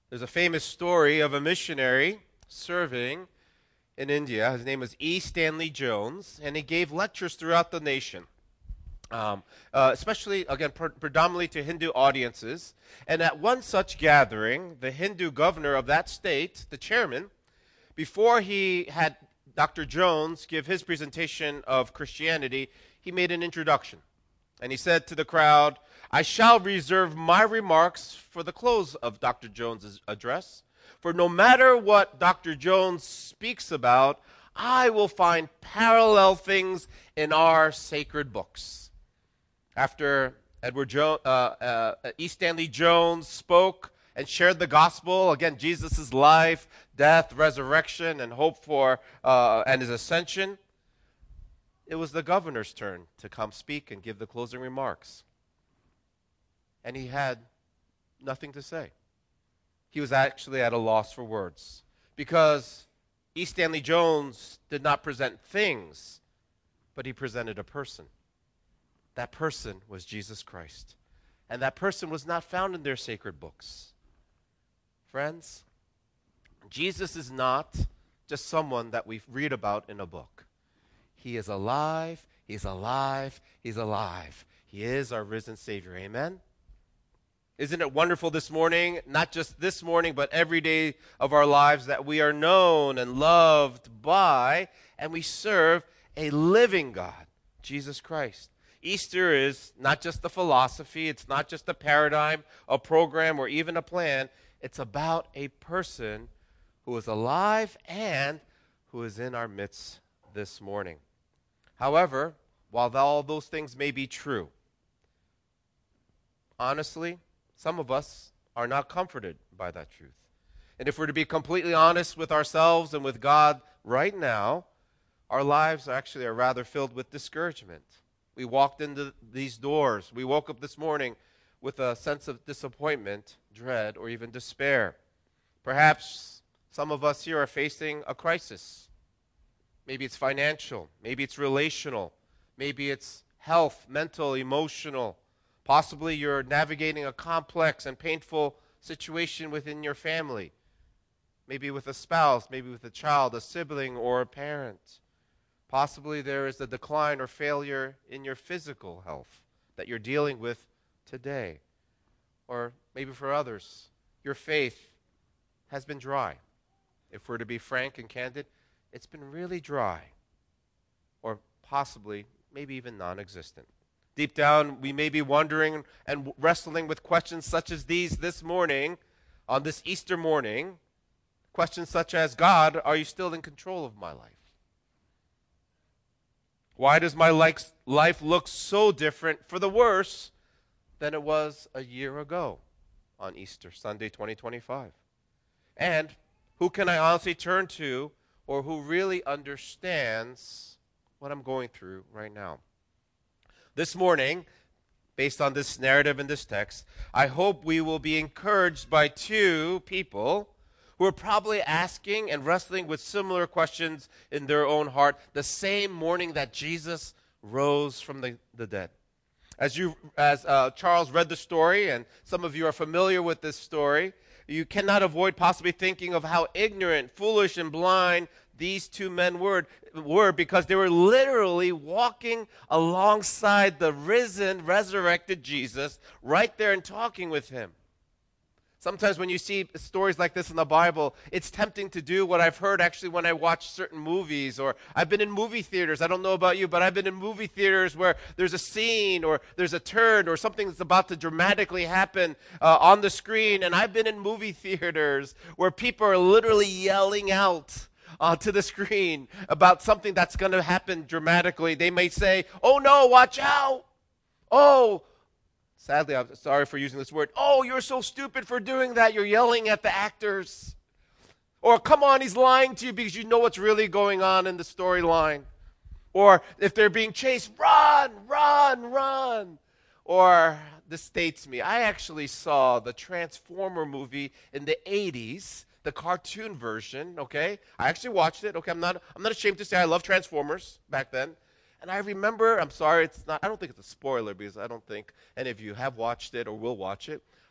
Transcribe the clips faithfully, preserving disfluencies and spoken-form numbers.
There's a famous story of a missionary serving in India. His name was E. Stanley Jones, and he gave lectures throughout the nation, um, uh, especially, again, pre- predominantly to Hindu audiences. And at one such gathering, the Hindu governor of that state, the chairman, before he had Doctor Jones give his presentation of Christianity, he made an introduction. And he said to the crowd, "I shall reserve my remarks for the close of Doctor Jones's address. For no matter what Doctor Jones speaks about, I will find parallel things in our sacred books." After Edward jo- uh, uh, E. Stanley Jones spoke and shared the gospel, again, Jesus' life, death, resurrection, and hope for uh, and his ascension, it was the governor's turn to come speak and give the closing remarks. And he had nothing to say. He was actually at a loss for words because E. Stanley Jones did not present things, but he presented a person. That person was Jesus Christ. And that person was not found in their sacred books. Friends, Jesus is not just someone that we read about in a book. He is alive, he's alive, he's alive. He is our risen Savior. Amen? Isn't it wonderful this morning, not just this morning, but every day of our lives, that we are known and loved by, and we serve a living God, Jesus Christ. Easter is not just a philosophy, it's not just a paradigm, a program, or even a plan. It's about a person who is alive and who is in our midst this morning. However, while all those things may be true, honestly, some of us are not comforted by that truth. And if we're to be completely honest with ourselves and with God right now, our lives actually are rather filled with discouragement. We walked into these doors. We woke up this morning with a sense of disappointment, dread, or even despair. Perhaps some of us here are facing a crisis. Maybe it's financial. Maybe it's relational. Maybe it's health, mental, emotional. Possibly you're navigating a complex and painful situation within your family. Maybe with a spouse, maybe with a child, a sibling, or a parent. Possibly there is a decline or failure in your physical health that you're dealing with today. Or maybe for others, your faith has been dry. If we're to be frank and candid, it's been really dry, or possibly, maybe even non-existent. Deep down, we may be wondering and wrestling with questions such as these this morning, on this Easter morning. Questions such as, God, are you still in control of my life? Why does my life look so different for the worse than it was a year ago on Easter Sunday twenty twenty-five? And who can I honestly turn to, or who really understands what I'm going through right now? This morning, based on this narrative and this text, I hope we will be encouraged by two people who are probably asking and wrestling with similar questions in their own heart the same morning that Jesus rose from the, the dead. As you, as uh, Charles read the story, and some of you are familiar with this story, you cannot avoid possibly thinking of how ignorant, foolish, and blind these two men were, were because they were literally walking alongside the risen, resurrected Jesus right there and talking with him. Sometimes when you see stories like this in the Bible, it's tempting to do what I've heard actually when I watch certain movies, or I've been in movie theaters. I don't know about you, but I've been in movie theaters where there's a scene or there's a turn or something that's about to dramatically happen uh, on the screen. And I've been in movie theaters where people are literally yelling out uh, to the screen about something that's going to happen dramatically. They may say, "Oh no, watch out. Oh, sadly, I'm sorry for using this word. Oh, you're so stupid for doing that. You're yelling at the actors." Or, "Come on, he's lying to you," because you know what's really going on in the storyline. Or, if they're being chased, "Run, run, run." Or, this dates me. I actually saw the Transformer movie in the eighties, the cartoon version, okay? I actually watched it, okay? I'm not, I'm not ashamed to say I love Transformers back then. And I remember, I'm sorry, it's not, I don't think it's a spoiler because I don't think any of you have watched it or will watch it.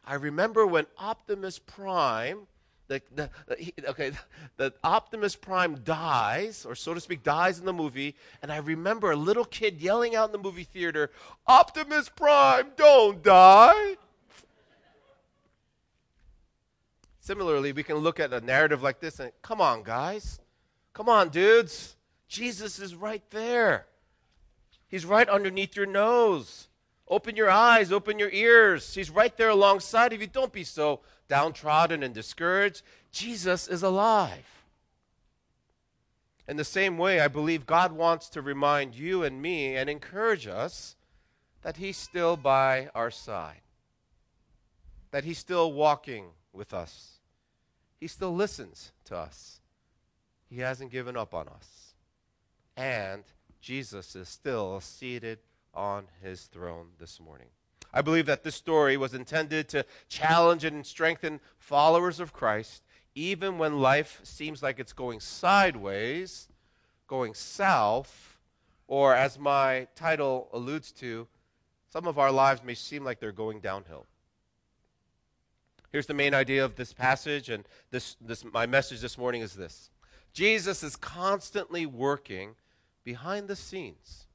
I remember when Optimus Prime, the, the, the, okay, the Optimus Prime dies, or so to speak, dies in the movie, and I remember a little kid yelling out in the movie theater, "Optimus Prime, don't die!" Similarly, we can look at a narrative like this and, come on, guys. Come on, dudes. Jesus is right there. He's right underneath your nose. Open your eyes, open your ears. He's right there alongside of you. Don't be so downtrodden and discouraged. Jesus is alive. In the same way, I believe God wants to remind you and me and encourage us that He's still by our side, that He's still walking with us. He still listens to us. He hasn't given up on us. And Jesus is still seated on His throne this morning. I believe that this story was intended to challenge and strengthen followers of Christ, even when life seems like it's going sideways, going south, or as my title alludes to, some of our lives may seem like they're going downhill. Here's the main idea of this passage, and this, this my message this morning is this. Jesus is constantly working behind the scenes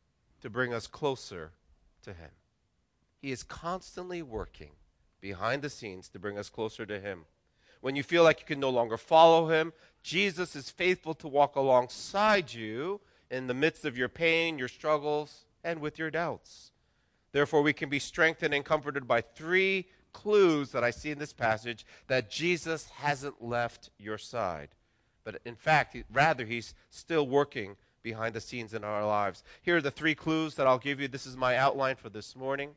to bring us closer to Him. He is constantly working behind the scenes to bring us closer to Him. When you feel like you can no longer follow Him, Jesus is faithful to walk alongside you in the midst of your pain, your struggles, and with your doubts. Therefore, we can be strengthened and comforted by three clues that I see in this passage that Jesus hasn't left your side. But in fact, he, rather, He's still working behind the scenes in our lives. Here are the three clues that I'll give you. This is my outline for this morning.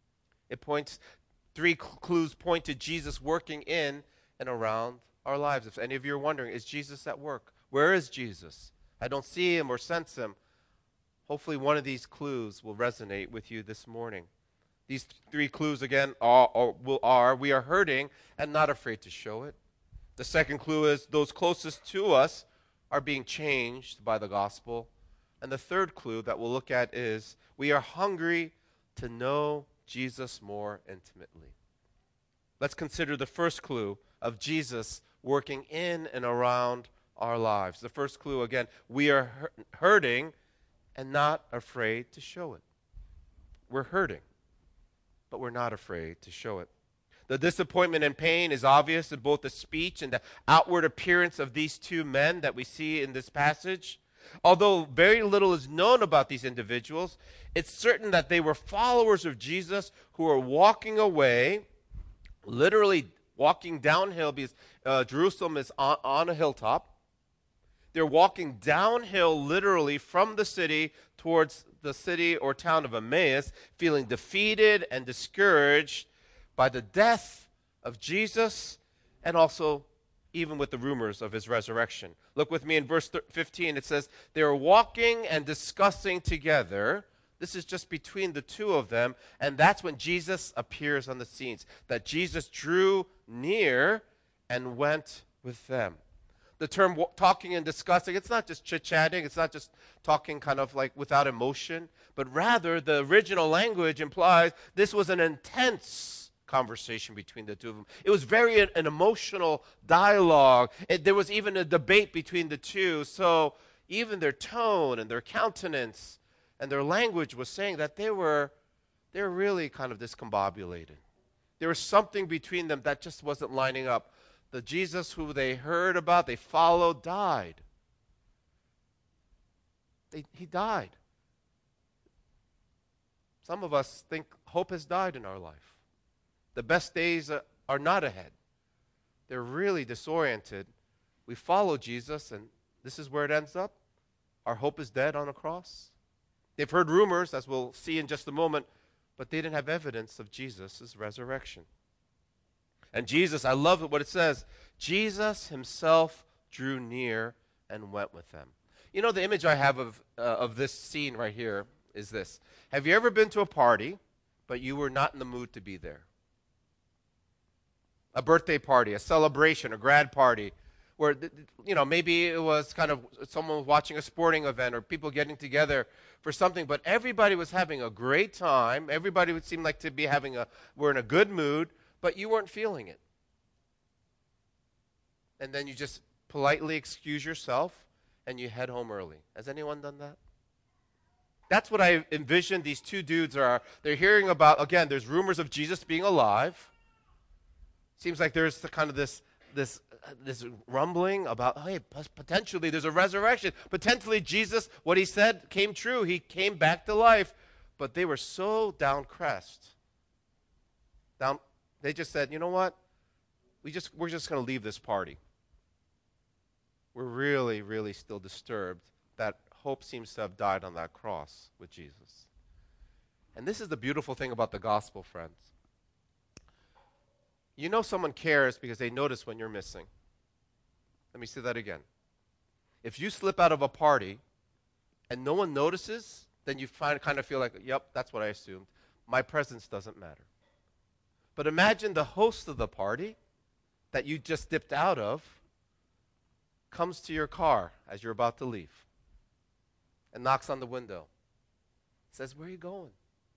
It points, three cl- clues point to Jesus working in and around our lives. If any of you are wondering, is Jesus at work? Where is Jesus? I don't see Him or sense Him. Hopefully one of these clues will resonate with you this morning. These th- three clues, again, are, are, will, are we are hurting and not afraid to show it. The second clue is those closest to us are being changed by the gospel. And the third clue that we'll look at is we are hungry to know Jesus more intimately. Let's consider the first clue of Jesus working in and around our lives. The first clue, again, we are hurting and not afraid to show it. We're hurting, but we're not afraid to show it. The disappointment and pain is obvious in both the speech and the outward appearance of these two men that we see in this passage. Although very little is known about these individuals, it's certain that they were followers of Jesus who were walking away, literally walking downhill because uh, Jerusalem is on, on a hilltop. They're walking downhill literally from the city towards the city or town of Emmaus, feeling defeated and discouraged by the death of Jesus and also even with the rumors of His resurrection. Look with me in verse fifteen. It says, they were walking and discussing together. This is just between the two of them, and that's when Jesus appears on the scenes, that Jesus drew near and went with them. The term w- talking and discussing, it's not just chit-chatting, it's not just talking kind of like without emotion, but rather the original language implies this was an intense conversation between the two of them. It was very an, an emotional dialogue. It, there was even a debate between the two, so even their tone and their countenance and their language was saying that they were, they were really kind of discombobulated. There was something between them that just wasn't lining up. The Jesus who they heard about, they followed, died. They, he died. Some of us think hope has died in our life. The best days are, are not ahead. They're really disoriented. We follow Jesus, and this is where it ends up. Our hope is dead on a cross. They've heard rumors, as we'll see in just a moment, but they didn't have evidence of Jesus' resurrection. And Jesus, I love what it says, Jesus Himself drew near and went with them. You know, the image I have of, uh, of this scene right here is this. Have you ever been to a party, but you were not in the mood to be there? A birthday party, a celebration, a grad party, where, you know, maybe it was kind of someone was watching a sporting event or people getting together for something, but everybody was having a great time. Everybody would seem like to be having a, we're in a good mood, but you weren't feeling it. And then you just politely excuse yourself and you head home early. Has anyone done that? That's what I envision these two dudes are. They're hearing about, again, there's rumors of Jesus being alive. Seems like there's the kind of this this uh, this rumbling about, hey, potentially there's a resurrection. Potentially Jesus, what he said came true. He came back to life. But they were so downcrest. Down, they just said, you know what? We just we're just going to leave this party. We're really, really still disturbed that hope seems to have died on that cross with Jesus. And this is the beautiful thing about the gospel, friends. You know someone cares because they notice when you're missing. Let me say that again. If you slip out of a party and no one notices, then you find, kind of feel like, yep, that's what I assumed. My presence doesn't matter. But imagine the host of the party that you just dipped out of comes to your car as you're about to leave and knocks on the window. Says, where are you going?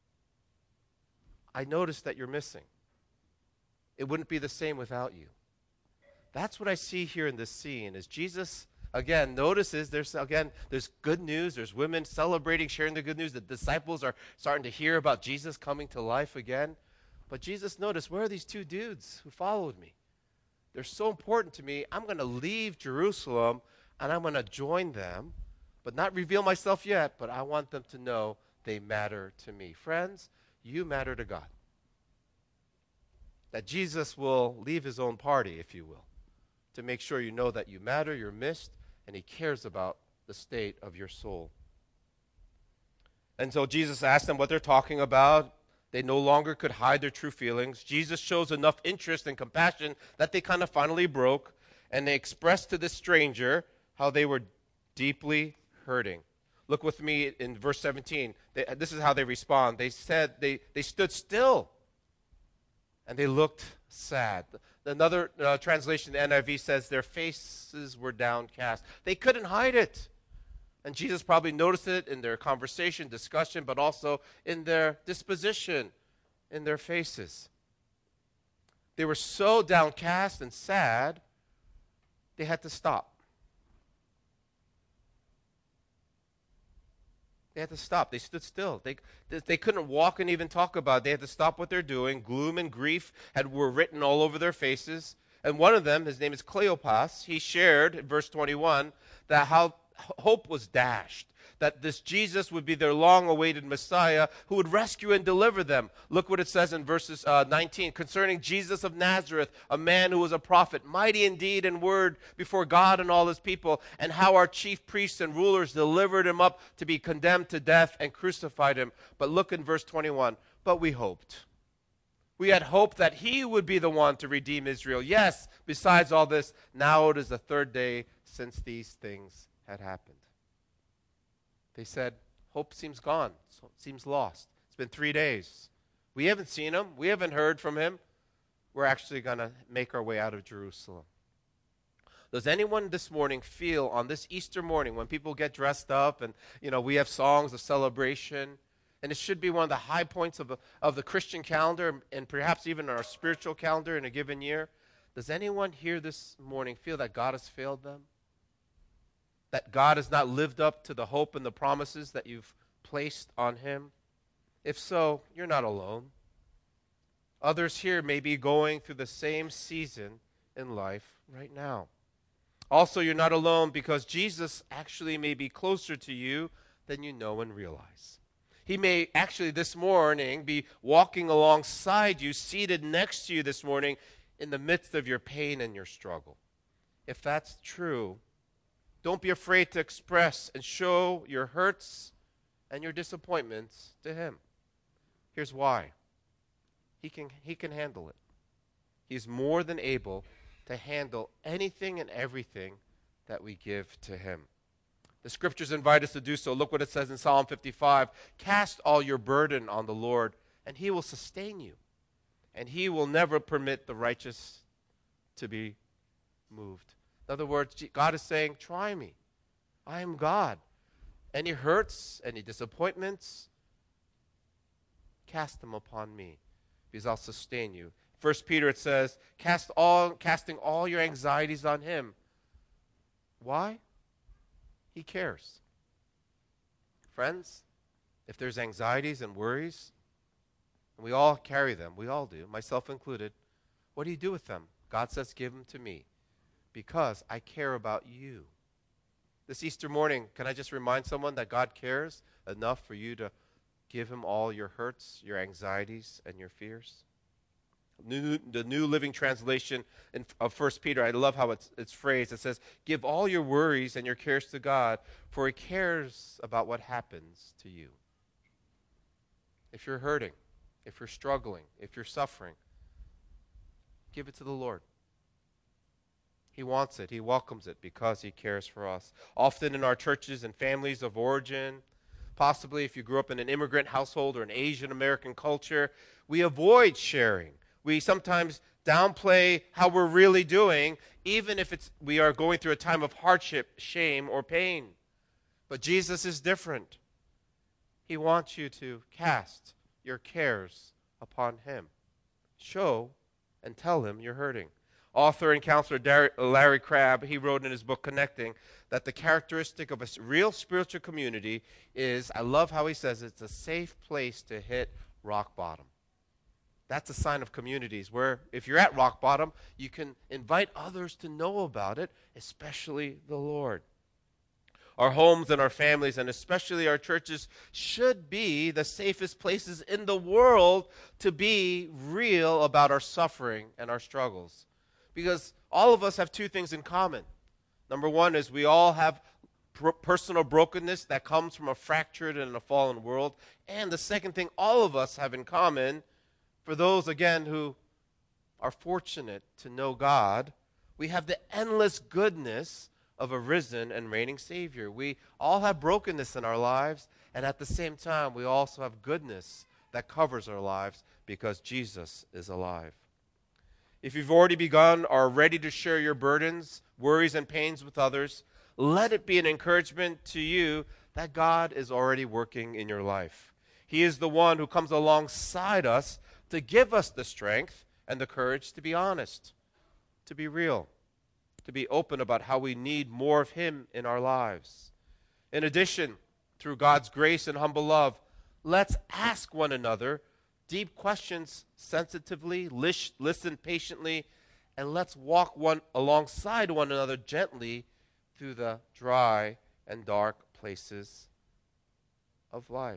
I noticed that you're missing. It wouldn't be the same without you. That's what I see here in this scene is Jesus, again, notices there's, again, there's good news. There's women celebrating, sharing the good news. The disciples are starting to hear about Jesus coming to life again. But Jesus noticed, where are these two dudes who followed me? They're so important to me. I'm going to leave Jerusalem and I'm going to join them, but not reveal myself yet, but I want them to know they matter to me. Friends, you matter to God. That Jesus will leave his own party, if you will, to make sure you know that you matter, you're missed, and he cares about the state of your soul. And so Jesus asked them what they're talking about. They no longer could hide their true feelings. Jesus shows enough interest and compassion that they kind of finally broke, and they expressed to this stranger how they were deeply hurting. Look with me in verse seventeen. They, this is how they respond. They said, they, they stood still, and they looked sad. Another uh, translation, the N I V, says their faces were downcast. They couldn't hide it. And Jesus probably noticed it in their conversation, discussion, but also in their disposition, in their faces. They were so downcast and sad, they had to stop. They had to stop. They stood still. They, they couldn't walk and even talk about it. They had to stop what they're doing. Gloom and grief had, were written all over their faces. And one of them, his name is Cleopas, he shared in verse twenty-one that how hope was dashed, that this Jesus would be their long-awaited Messiah who would rescue and deliver them. Look what it says in verses uh, nineteen, concerning Jesus of Nazareth, a man who was a prophet, mighty in deed and word before God and all his people, and how our chief priests and rulers delivered him up to be condemned to death and crucified him. But look in verse twenty-one, but we hoped. We had hoped that he would be the one to redeem Israel. Yes, besides all this, now it is the third day since these things had happened. They said, hope seems gone, so it seems lost. It's been three days. We haven't seen him. We haven't heard from him. We're actually going to make our way out of Jerusalem. Does anyone this morning feel on this Easter morning when people get dressed up and, you know, we have songs of celebration, and it should be one of the high points of, a, of the Christian calendar and perhaps even our spiritual calendar in a given year. Does anyone here this morning feel that God has failed them? That God has not lived up to the hope and the promises that you've placed on him? If so, you're not alone. Others here may be going through the same season in life right now. Also, you're not alone because Jesus actually may be closer to you than you know and realize. He may actually this morning be walking alongside you, seated next to you this morning in the midst of your pain and your struggle. If that's true, don't be afraid to express and show your hurts and your disappointments to him. Here's why. He can, he can handle it. He's more than able to handle anything and everything that we give to him. The scriptures invite us to do so. Look what it says in Psalm fifty-five. Cast all your burden on the Lord, and he will sustain you. And he will never permit the righteous to be moved. In other words, God is saying, try me. I am God. Any hurts, any disappointments, cast them upon me, because I'll sustain you. First Peter, it says, Cast all, casting all your anxieties on him. Why? He cares. Friends, if there's anxieties and worries, and we all carry them, we all do, myself included, what do you do with them? God says, give them to me, because I care about you. This Easter morning, can I just remind someone that God cares enough for you to give him all your hurts, your anxieties, and your fears? New, the New Living Translation in, of First Peter, I love how it's, it's phrased. It says, give all your worries and your cares to God, for he cares about what happens to you. If you're hurting, if you're struggling, if you're suffering, give it to the Lord. He wants it. He welcomes it because he cares for us. Often in our churches and families of origin, possibly if you grew up in an immigrant household or an Asian American culture, we avoid sharing. We sometimes downplay how we're really doing, even if it's we are going through a time of hardship, shame, or pain. But Jesus is different. He wants you to cast your cares upon him. Show and tell him you're hurting. Author and counselor Dar- Larry Crabb, he wrote in his book Connecting that the characteristic of a real spiritual community is, I love how he says, it's a safe place to hit rock bottom. That's a sign of communities where if you're at rock bottom, you can invite others to know about it, especially the Lord. Our homes and our families, and especially our churches, should be the safest places in the world to be real about our suffering and our struggles. Because all of us have two things in common. Number one is we all have per- personal brokenness that comes from a fractured and a fallen world. And the second thing all of us have in common, for those, again, who are fortunate to know God, we have the endless goodness of a risen and reigning Savior. We all have brokenness in our lives, and at the same time, we also have goodness that covers our lives because Jesus is alive. If you've already begun or are ready to share your burdens, worries, and pains with others, let it be an encouragement to you that God is already working in your life. He is the one who comes alongside us to give us the strength and the courage to be honest, to be real, to be open about how we need more of him in our lives. In addition, through God's grace and humble love, let's ask one another deep questions sensitively, listen patiently, and let's walk one alongside one another gently through the dry and dark places of life.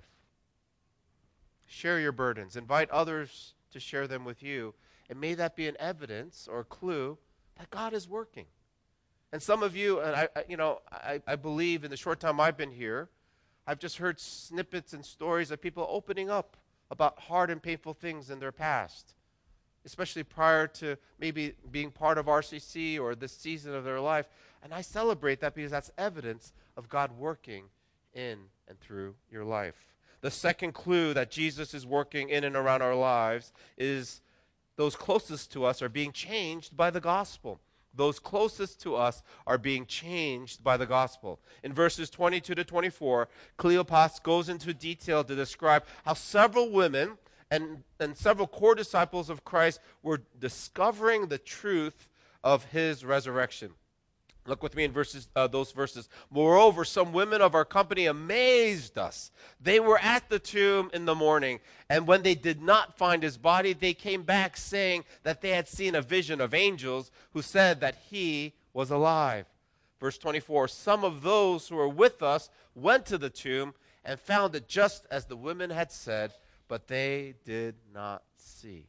Share your burdens. Invite others to share them with you. And may that be an evidence or a clue that God is working. And some of you, and I, I you know, I, I believe in the short time I've been here, I've just heard snippets and stories of people opening up about hard and painful things in their past, especially prior to maybe being part of R C C or this season of their life. And I celebrate that because that's evidence of God working in and through your life. The second clue that Jesus is working in and around our lives is those closest to us are being changed by the gospel. Those closest to us are being changed by the gospel. In verses twenty-two to twenty-four, Cleopas goes into detail to describe how several women and, and several core disciples of Christ were discovering the truth of his resurrection. Look with me in verses, uh, those verses. Moreover, some women of our company amazed us. They were at the tomb in the morning, and when they did not find his body, they came back saying that they had seen a vision of angels who said that he was alive. Verse twenty-four, some of those who were with us went to the tomb and found it just as the women had said, but they did not see.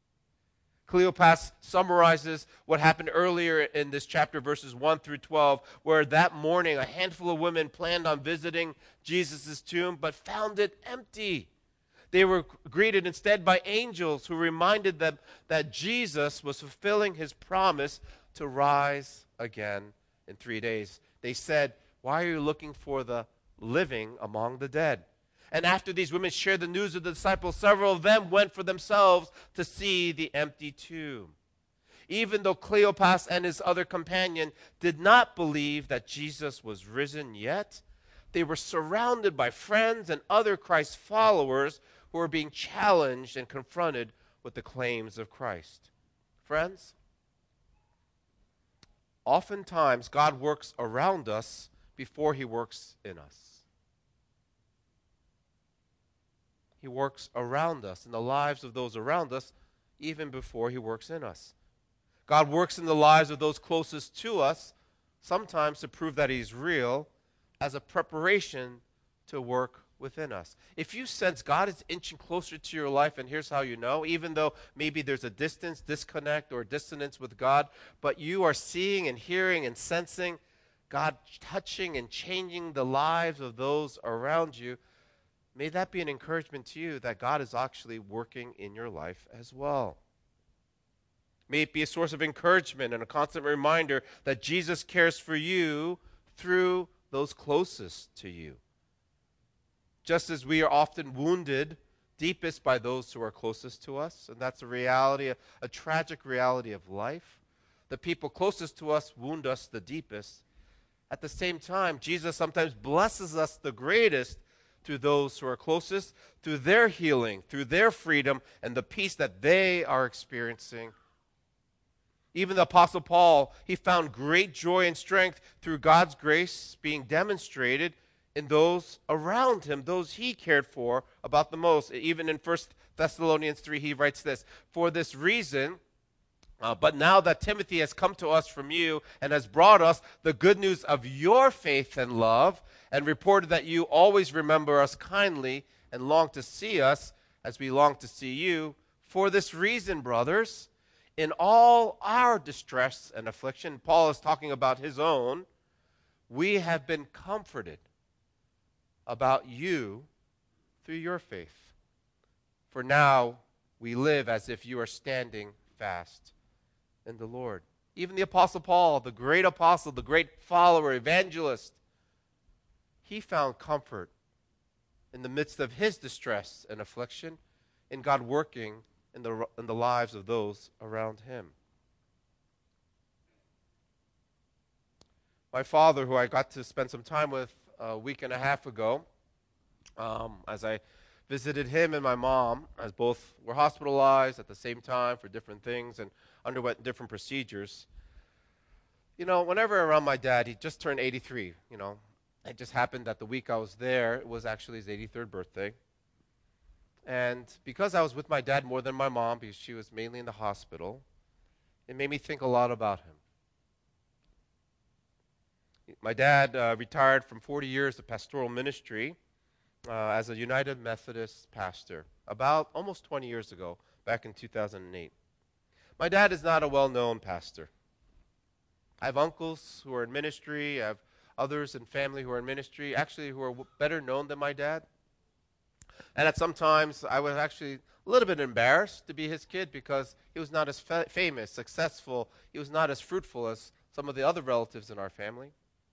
Cleopas summarizes what happened earlier in this chapter, verses one through twelve, where that morning a handful of women planned on visiting Jesus' tomb, but found it empty. They were greeted instead by angels who reminded them that Jesus was fulfilling his promise to rise again in three days. They said, "Why are you looking for the living among the dead?" And after these women shared the news with the disciples, several of them went for themselves to see the empty tomb. Even though Cleopas and his other companion did not believe that Jesus was risen yet, they were surrounded by friends and other Christ followers who were being challenged and confronted with the claims of Christ. Friends, oftentimes God works around us before he works in us. He works around us in the lives of those around us even before he works in us. God works in the lives of those closest to us, sometimes to prove that he's real, as a preparation to work within us. If you sense God is inching closer to your life, and here's how you know, even though maybe there's a distance, disconnect, or dissonance with God, but you are seeing and hearing and sensing God touching and changing the lives of those around you, may that be an encouragement to you that God is actually working in your life as well. May it be a source of encouragement and a constant reminder that Jesus cares for you through those closest to you. Just as we are often wounded deepest by those who are closest to us, and that's a reality, a, a tragic reality of life. The people closest to us wound us the deepest. At the same time, Jesus sometimes blesses us the greatest through those who are closest, through their healing, through their freedom, and the peace that they are experiencing. Even the Apostle Paul, he found great joy and strength through God's grace being demonstrated in those around him, those he cared for about the most. Even in First Thessalonians three, he writes this, "For this reason, uh, but now that Timothy has come to us from you and has brought us the good news of your faith and love, and reported that you always remember us kindly and long to see us as we long to see you, for this reason, brothers, in all our distress and affliction," Paul is talking about his own, "we have been comforted about you through your faith. For now we live as if you are standing fast in the Lord." Even the Apostle Paul, the great apostle, the great follower, evangelist, he found comfort in the midst of his distress and affliction in God working in the, in the lives of those around him. My father, who I got to spend some time with a week and a half ago, um, as I visited him and my mom, as both were hospitalized at the same time for different things and underwent different procedures. You know, whenever around my dad, he just turned eighty-three, you know. It just happened that the week I was there, it was actually his eighty-third birthday. And because I was with my dad more than my mom, because she was mainly in the hospital, it made me think a lot about him. My dad uh, retired from forty years of pastoral ministry uh, as a United Methodist pastor about almost twenty years ago, back in two thousand eight. My dad is not a well-known pastor. I have uncles who are in ministry. I have others in family who are in ministry, actually who are w- better known than my dad. And at some times, I was actually a little bit embarrassed to be his kid because he was not as fa- famous, successful. He was not as fruitful as some of the other relatives in our family.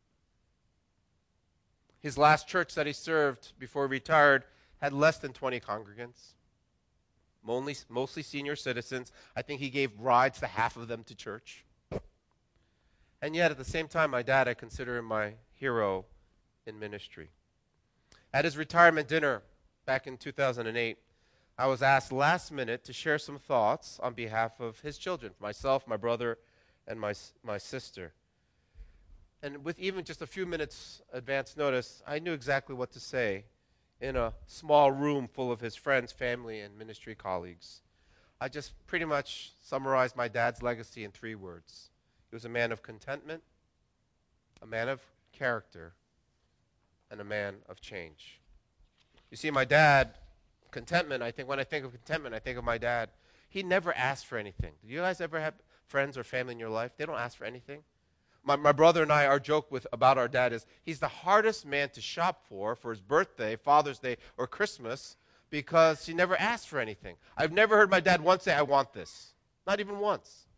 His last church that he served before he retired had less than twenty congregants, mostly, mostly senior citizens. I think he gave rides to half of them to church. And yet, at the same time, my dad, I consider him my hero in ministry. At his retirement dinner back in two thousand eight, I was asked last minute to share some thoughts on behalf of his children, myself, my brother, and my, my sister. And with even just a few minutes advance notice, I knew exactly what to say in a small room full of his friends, family, and ministry colleagues. I just pretty much summarized my dad's legacy in three words. He was a man of contentment, a man of character, and a man of change. You see, my dad, contentment, I think, when I think of contentment, I think of my dad. He never asked for anything. Do you guys ever have friends or family in your life? They don't ask for anything. My, my brother and I, our joke with about our dad is he's the hardest man to shop for for his birthday, Father's Day, or Christmas because he never asked for anything. I've never heard my dad once say, "I want this." Not even once.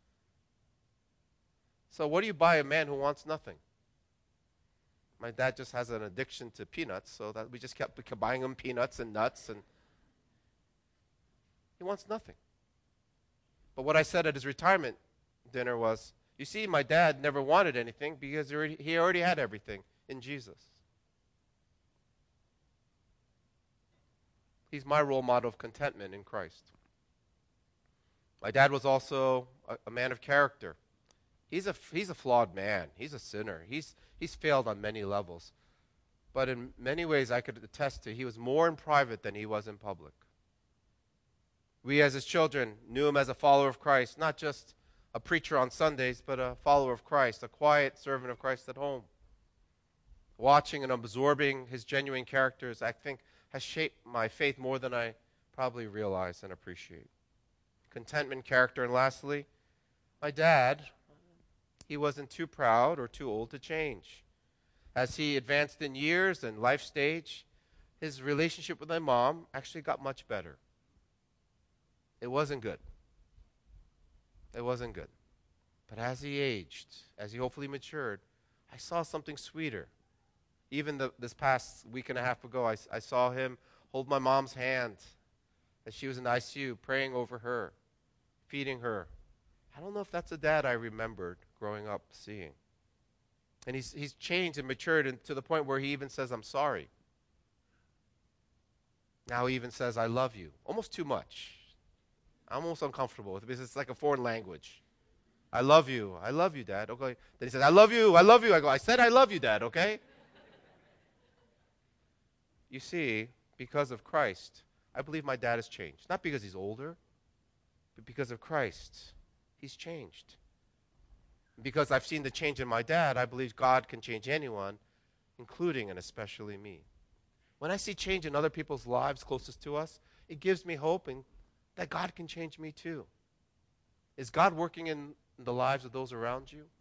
So what do you buy a man who wants nothing? My dad just has an addiction to peanuts, so that we just kept buying him peanuts and nuts, and he wants nothing. But what I said at his retirement dinner was, you see, my dad never wanted anything because he already, he already had everything in Jesus. He's my role model of contentment in Christ. My dad was also a, a man of character. He's a, he's a flawed man. He's a sinner. He's, he's failed on many levels. But in many ways, I could attest to he was more in private than he was in public. We, as his children, knew him as a follower of Christ, not just a preacher on Sundays, but a follower of Christ, a quiet servant of Christ at home. Watching and absorbing his genuine characters, I think, has shaped my faith more than I probably realize and appreciate. Contentment, character, and lastly, my dad, he wasn't too proud or too old to change. As he advanced in years and life stage, his relationship with my mom actually got much better. It wasn't good. It wasn't good. But as he aged, as he hopefully matured, I saw something sweeter. Even the, this past week and a half ago, I, I saw him hold my mom's hand as she was in the I C U, praying over her, feeding her. I don't know if that's a dad I remembered growing up seeing. And he's, he's changed and matured and to the point where he even says, I'm sorry. Now he even says, I love you. Almost too much. I'm almost uncomfortable with it because it's like a foreign language. I love you. I love you, Dad. Okay. Then he says, I love you. I love you. I go, I said I love you, Dad, okay? You see, because of Christ, I believe my dad has changed. Not because he's older, but because of Christ. He's changed. Because I've seen the change in my dad, I believe God can change anyone, including and especially me. When I see change in other people's lives closest to us, it gives me hope and that God can change me too. Is God working in the lives of those around you?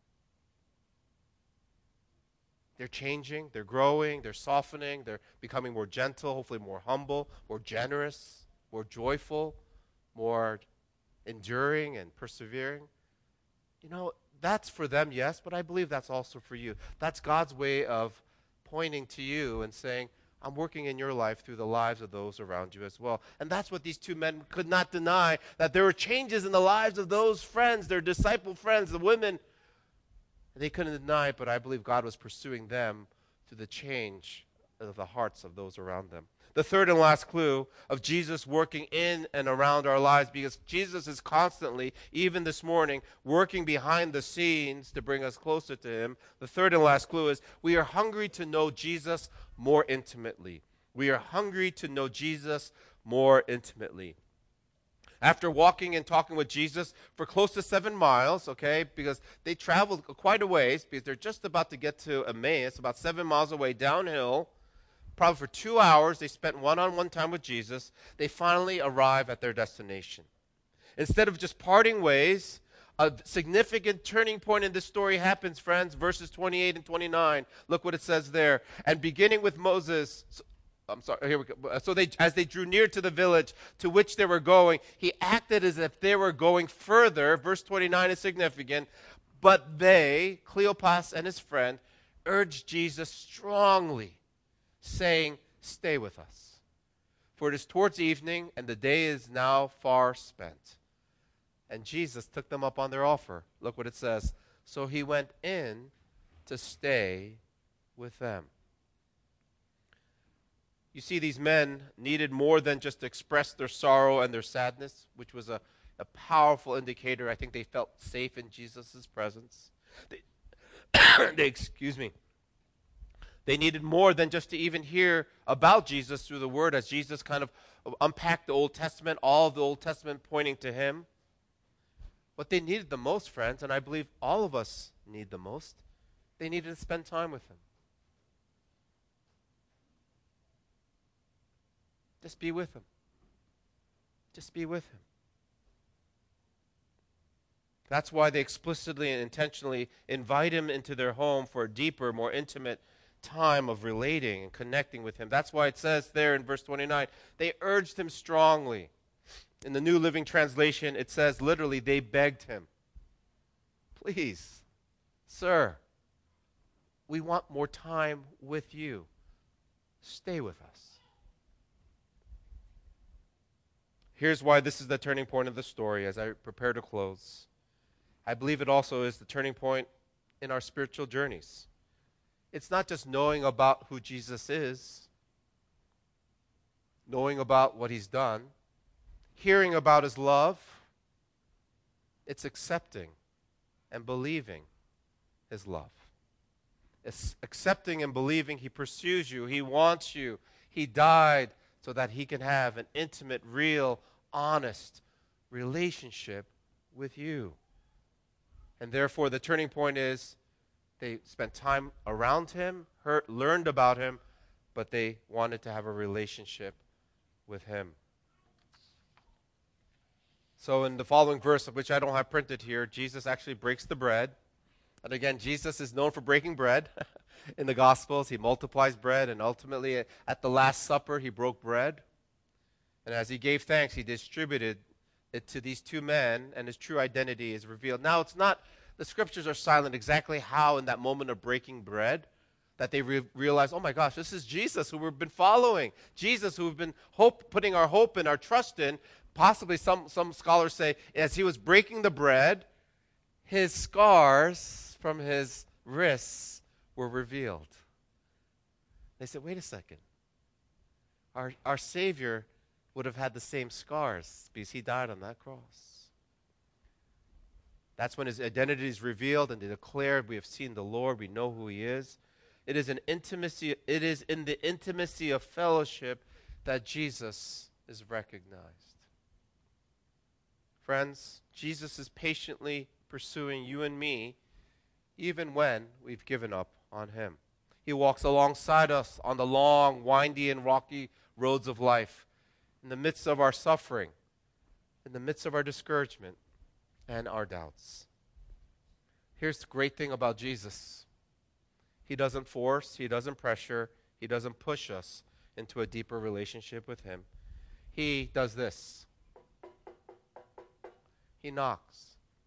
They're changing, they're growing, they're softening, they're becoming more gentle, hopefully more humble, more generous, more joyful, more enduring and persevering. You know, that's for them, yes, but I believe that's also for you. That's God's way of pointing to you and saying, I'm working in your life through the lives of those around you as well. And that's what these two men could not deny, that there were changes in the lives of those friends, their disciple friends, the women. They couldn't deny it, but I believe God was pursuing them through the change of the hearts of those around them. The third and last clue of Jesus working in and around our lives, because Jesus is constantly, even this morning, working behind the scenes to bring us closer to him. The third and last clue is we are hungry to know Jesus more intimately. We are hungry to know Jesus more intimately. After walking and talking with Jesus for close to seven miles, okay, because they traveled quite a ways, because they're just about to get to Emmaus, about seven miles away downhill, probably for two hours, they spent one-on-one time with Jesus. They finally arrive at their destination. Instead of just parting ways, a significant turning point in this story happens, friends, verses twenty-eight and twenty-nine. Look what it says there. And beginning with Moses, so, I'm sorry, here we go. So they, as they drew near to the village to which they were going, he acted as if they were going further. Verse twenty-nine is significant. But they, Cleopas and his friend, urged Jesus strongly, saying, stay with us. For it is towards evening, and the day is now far spent. And Jesus took them up on their offer. Look what it says. So he went in to stay with them. You see, these men needed more than just to express their sorrow and their sadness, which was a, a powerful indicator. I think they felt safe in Jesus' presence. They, they, excuse me. They needed more than just to even hear about Jesus through the Word, as Jesus kind of unpacked the Old Testament, all of the Old Testament pointing to him. What they needed the most, friends, and I believe all of us need the most, they needed to spend time with him. Just be with him. Just be with him. That's why they explicitly and intentionally invite him into their home for a deeper, more intimate time of relating and connecting with him. That's why it says there in verse twenty-nine, they urged him strongly. In the New Living Translation, it says literally, they begged him. Please, sir, we want more time with you. Stay with us. Here's why this is the turning point of the story as I prepare to close. I believe it also is the turning point in our spiritual journeys. It's not just knowing about who Jesus is, knowing about what he's done, hearing about his love, It's accepting and believing his love. It's accepting and believing he pursues you, he wants you, he died so that he can have an intimate, real, honest relationship with you. And therefore, the turning point is they spent time around him, heard, learned about him, but they wanted to have a relationship with him. So in the following verse, of which I don't have printed here, Jesus actually breaks the bread. And again, Jesus is known for breaking bread in the Gospels. He multiplies bread, and ultimately at the Last Supper, he broke bread. And as he gave thanks, he distributed it to these two men, and his true identity is revealed. Now, it's not, the scriptures are silent exactly how in that moment of breaking bread that they re- realize, oh my gosh, this is Jesus who we've been following. Jesus who we've been hope, putting our hope and our trust in. Possibly some, some scholars say, as he was breaking the bread, his scars from his wrists were revealed. They said, wait a second. Our, our Savior would have had the same scars because he died on that cross. That's when his identity is revealed and they declared, we have seen the Lord, we know who he is. It is an intimacy, it is in the intimacy of fellowship that Jesus is recognized. Friends, Jesus is patiently pursuing you and me even when we've given up on him. He walks alongside us on the long, windy, and rocky roads of life, in the midst of our suffering, in the midst of our discouragement and our doubts. Here's the great thing about Jesus. He doesn't force, he doesn't pressure, he doesn't push us into a deeper relationship with him. He does this. He knocks.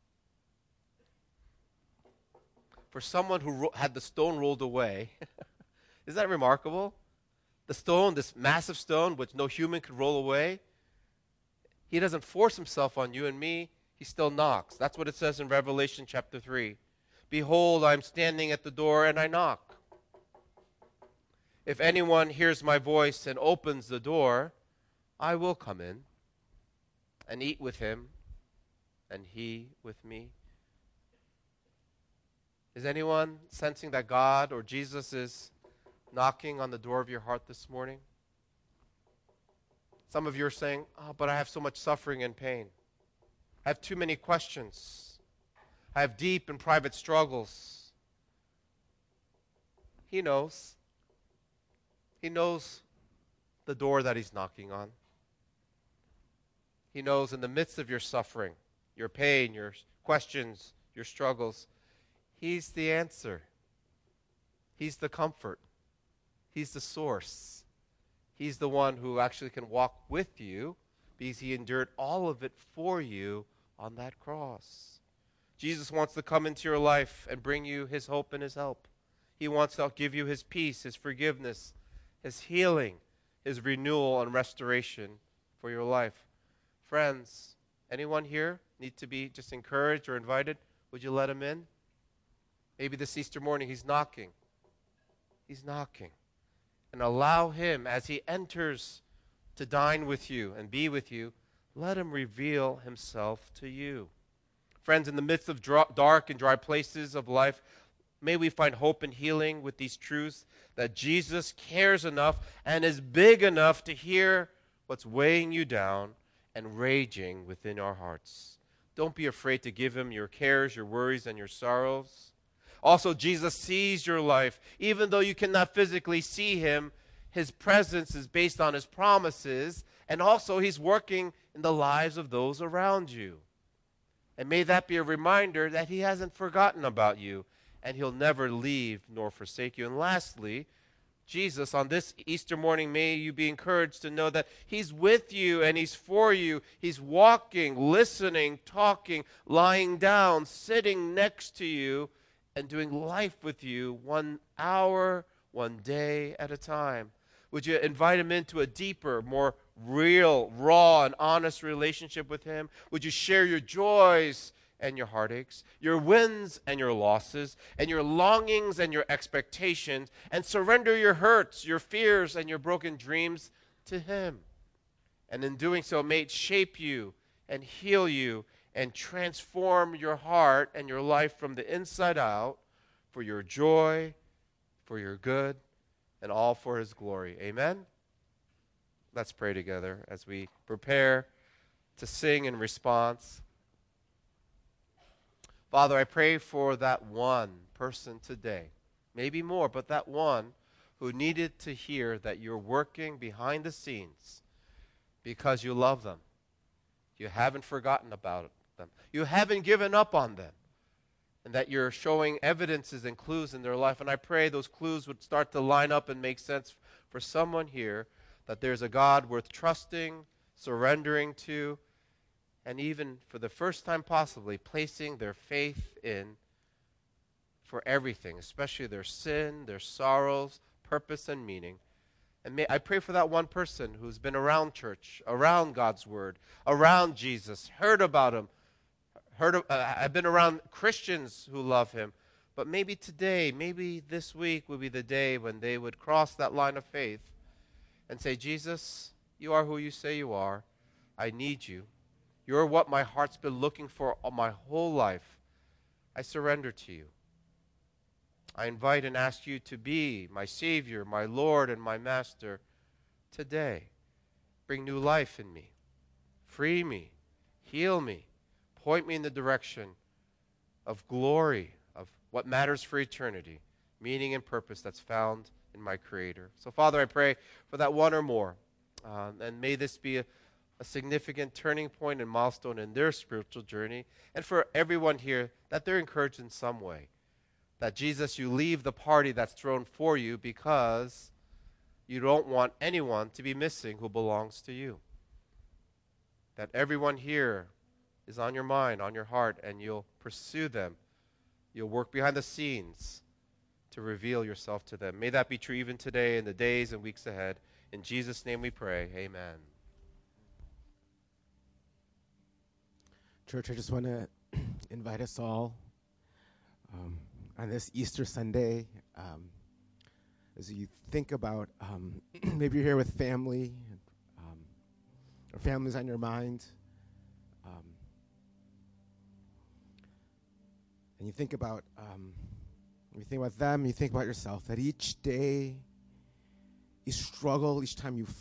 For someone who ro- had the stone rolled away, isn't that remarkable? The stone, this massive stone, which no human could roll away, he doesn't force himself on you and me. He still knocks. That's what it says in Revelation chapter three. Behold, I am standing at the door and I knock. If anyone hears my voice and opens the door, I will come in and eat with him and he with me. Is anyone sensing that God or Jesus is knocking on the door of your heart this morning? Some of you are saying, oh, but I have so much suffering and pain. I have too many questions. I have deep and private struggles. He knows. He knows the door that he's knocking on. He knows in the midst of your suffering, your pain, your questions, your struggles, he's the answer. He's the comfort. He's the source. He's the one who actually can walk with you because he endured all of it for you on that cross. Jesus wants to come into your life and bring you his hope and his help. He wants to give you his peace, his forgiveness, his healing, his renewal and restoration for your life. Friends, anyone here need to be just encouraged or invited? Would you let him in? Maybe this Easter morning he's knocking. He's knocking. And allow him, as he enters to dine with you and be with you, let him reveal himself to you. Friends, in the midst of dr- dark and dry places of life, may we find hope and healing with these truths that Jesus cares enough and is big enough to hear what's weighing you down and raging within our hearts. Don't be afraid to give him your cares, your worries, and your sorrows. Also, Jesus sees your life. Even though you cannot physically see him, his presence is based on his promises, and also he's working in the lives of those around you. And may that be a reminder that he hasn't forgotten about you, and he'll never leave nor forsake you. And lastly, Jesus, on this Easter morning, may you be encouraged to know that he's with you and he's for you. He's walking, listening, talking, lying down, sitting next to you, and doing life with you one hour, one day at a time. Would you invite him into a deeper, more real, raw, and honest relationship with him? Would you share your joys and your heartaches, your wins and your losses, and your longings and your expectations, and surrender your hurts, your fears, and your broken dreams to him? And in doing so, may it shape you and heal you and transform your heart and your life from the inside out for your joy, for your good, and all for his glory. Amen? Let's pray together as we prepare to sing in response. Father, I pray for that one person today, maybe more, but that one who needed to hear that you're working behind the scenes because you love them. You haven't forgotten about them. You haven't given up on them. And that you're showing evidences and clues in their life. And I pray those clues would start to line up and make sense for someone here, that there's a God worth trusting, surrendering to, and even for the first time possibly placing their faith in for everything, especially their sin, their sorrows, purpose, and meaning. And may, I pray for that one person who's been around church, around God's word, around Jesus, heard about him, heard of, uh, I've been around Christians who love him, but maybe today, maybe this week would be the day when they would cross that line of faith and say, Jesus, you are who you say you are. I need you. You're what my heart's been looking for all my whole life. I surrender to you. I invite and ask you to be my Savior, my Lord, and my Master today. Bring new life in me. Free me. Heal me. Point me in the direction of glory, of what matters for eternity, meaning and purpose that's found in my Creator. So, Father, I pray for that one or more, uh, and may this be a, a significant turning point and milestone in their spiritual journey, and for everyone here, that they're encouraged in some way. That, Jesus, you leave the party that's thrown for you because you don't want anyone to be missing who belongs to you. That everyone here is on your mind, on your heart, and you'll pursue them. You'll work behind the scenes to reveal yourself to them. May that be true even today in the days and weeks ahead. In Jesus' name we pray. Amen. Church, I just want to invite us all um, on this Easter Sunday, um, as you think about, um, maybe you're here with family, um, or family's on your mind, um, and you think about, um, when you think about them, you think about yourself, that each day you struggle, each time you